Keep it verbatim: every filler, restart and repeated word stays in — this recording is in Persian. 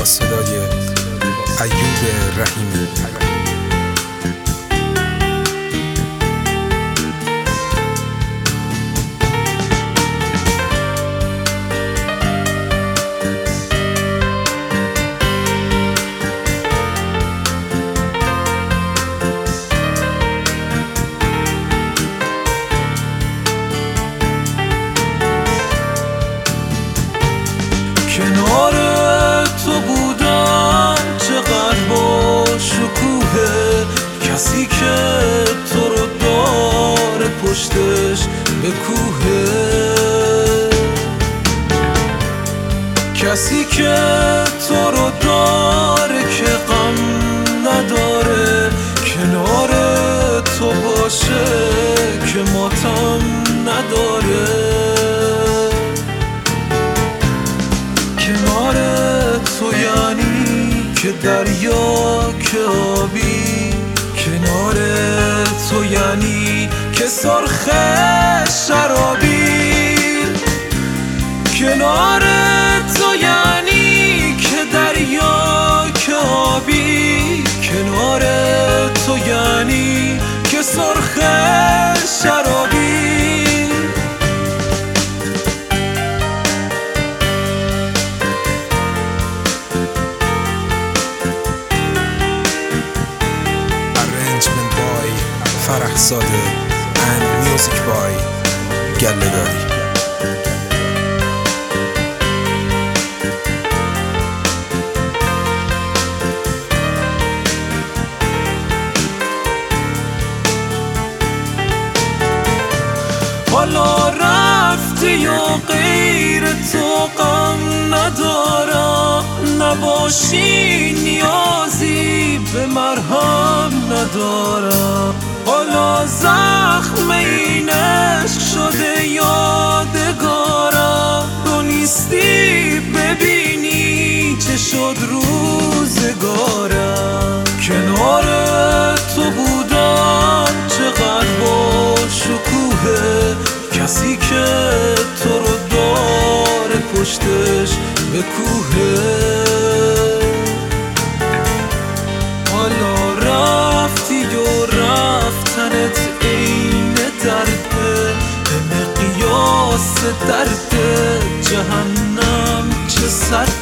صدای ایوب رحیمی. کنار تو بودم چقدر با شکوهه، کسی که تو رو داره پشتش به کوهه، کسی که تو رو داره که غم نداره، کنار تو باشه که ماتم نداره، کنار تو یعنی که دریا که آبی، کنار تو یعنی که سرخ شرابی، کنار تو یعنی که دریا که آبی، کنار تو یعنی که سرخ شرابی. فرحزاده and music by گله داری. حالا رفتی و غیر تو غم ندارم، نباشی نیازی به مرهم ندارم، حالا زخم این عشق شده یادگارم، تو نیستی ببینی چه شد روزگارم، کنار تو بودم چقدر با شکوهه، کسی که تو رو داره پشتش به کوهه، حالا رفتی و رفتنت عین درده، به مقیاس درد جهنم چه سرده.